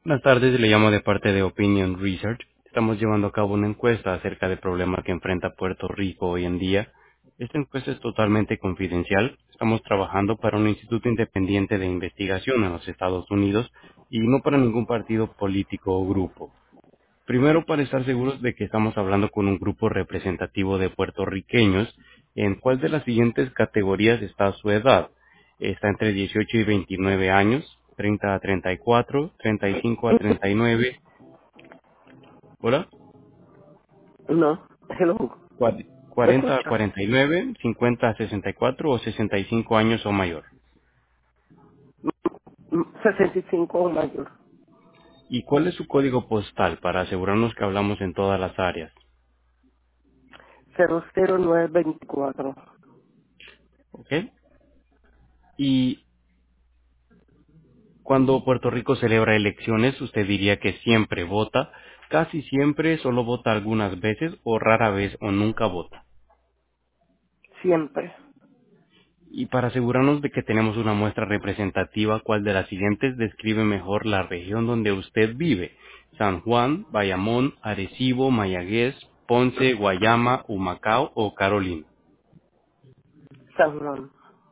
Buenas tardes, le llamo de parte de Opinion Research. Estamos llevando a cabo una encuesta acerca del problema que enfrenta Puerto Rico hoy en día. Esta encuesta es totalmente confidencial. Estamos trabajando para un instituto independiente de investigación en los Estados Unidos y no para ningún partido político o grupo. Primero, para estar seguros de que estamos hablando con un grupo representativo de puertorriqueños, ¿en cuál de las siguientes categorías está su edad? Está entre 18 y 29 años, 30 a 34, 35 a 39, ¿hola? No, hello. ¿Me 40 a escucha? 49, 50 a 64 o 65 años o mayor. 65 o mayor. ¿Y cuál es su código postal para asegurarnos que hablamos en todas las áreas? 00924. ¿Ok? Y cuando Puerto Rico celebra elecciones, usted diría que siempre vota, casi siempre solo vota algunas veces o rara vez o nunca vota. Siempre. Y para asegurarnos de que tenemos una muestra representativa, ¿cuál de las siguientes describe mejor la región donde usted vive? San Juan, Bayamón, Arecibo, Mayagüez, Ponce, Guayama, Humacao o Carolina. San Juan.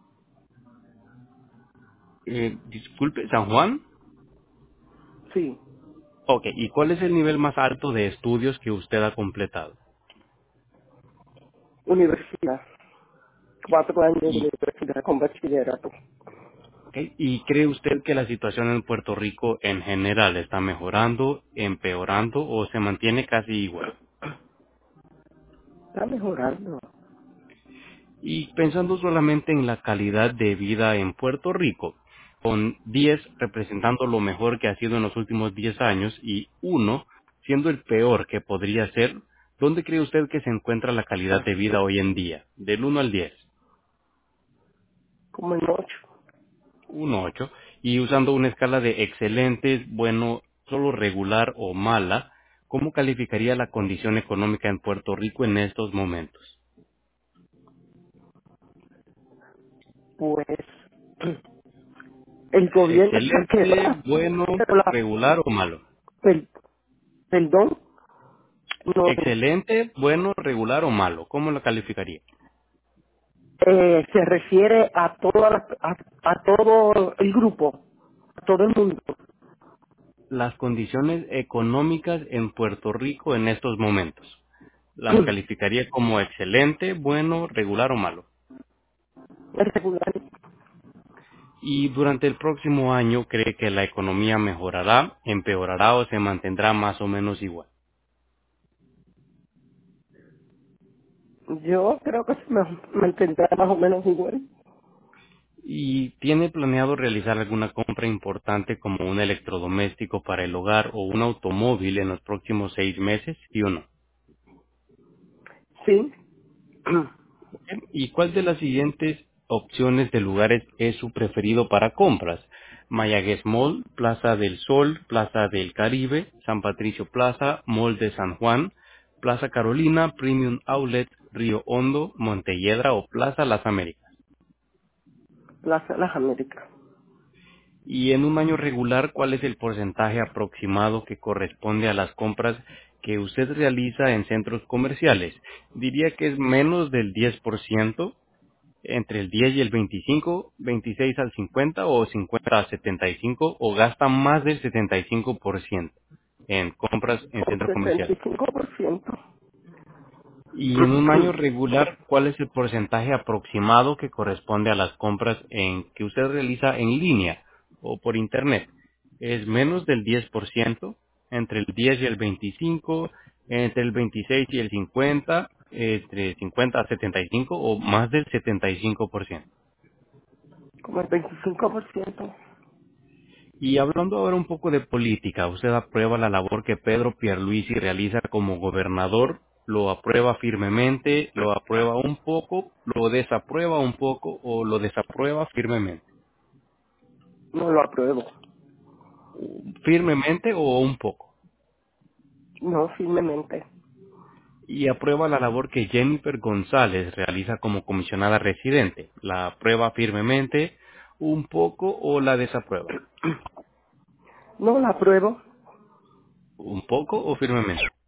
Disculpe, ¿San Juan? Sí. Ok, ¿y cuál es el nivel más alto de estudios que usted ha completado? Universidad. 4 años de Y universidad con bachillerato. Ok, ¿y cree usted que la situación en Puerto Rico en general está mejorando, empeorando o se mantiene casi igual? Está mejorando. Y pensando solamente en la calidad de vida en Puerto Rico, con 10 representando lo mejor que ha sido en los últimos 10 años y uno siendo el peor que podría ser, ¿dónde cree usted que se encuentra la calidad de vida hoy en día? Del 1 al 10. Como en 8. Un 8 y usando una escala de excelentes, bueno, solo regular o mala, ¿cómo calificaría la condición económica en Puerto Rico en estos momentos? Pues el gobierno está Excelente, quebrado. bueno, Pero la, regular o malo. per- perdón, no, Excelente, bueno, regular o malo, ¿cómo lo calificaría? se refiere a a todo el grupo, a todo el mundo. Las condiciones económicas en Puerto Rico en estos momentos. ¿Las calificaría como excelente, bueno, regular o malo? Es regular. Y durante el próximo año cree que la economía mejorará, empeorará o se mantendrá más o menos igual. Yo creo que se me mantendrá más o menos igual. ¿Y tiene planeado realizar alguna compra importante como un electrodoméstico para el hogar o un automóvil en los próximos 6 meses? ¿Sí o no? Sí. ¿Y cuál de las siguientes opciones de lugares es su preferido para compras? Mayagüez Mall, Plaza del Sol, Plaza del Caribe, San Patricio Plaza, Mall de San Juan, Plaza Carolina, Premium Outlet, Río Hondo, Montelledra o Plaza Las Américas. Plaza Las Américas. Y en un año regular, ¿cuál es el porcentaje aproximado que corresponde a las compras que usted realiza en centros comerciales? Diría que es menos del 10%, entre el 10 y el 25, 26 al 50 o 50 al 75 o gasta más del 75% en compras en Un centros sesenta comerciales. y cinco por ciento. Y en un año regular, ¿cuál es el porcentaje aproximado que corresponde a las compras que usted realiza en línea o por internet? ¿Es menos del 10%, entre el 10 y el 25, entre el 26 y el 50, entre 50 a 75 o más del 75%? Como el 25%. Y hablando ahora un poco de política, ¿usted aprueba la labor que Pedro Pierluisi realiza como gobernador? ¿Lo aprueba firmemente? ¿Lo aprueba un poco? ¿Lo desaprueba un poco? ¿O lo desaprueba firmemente? No lo apruebo. ¿Firmemente o un poco? No, firmemente. Y aprueba la labor que Jennifer González realiza como comisionada residente. ¿La aprueba firmemente, un poco o la desaprueba? No la apruebo. ¿Un poco o firmemente?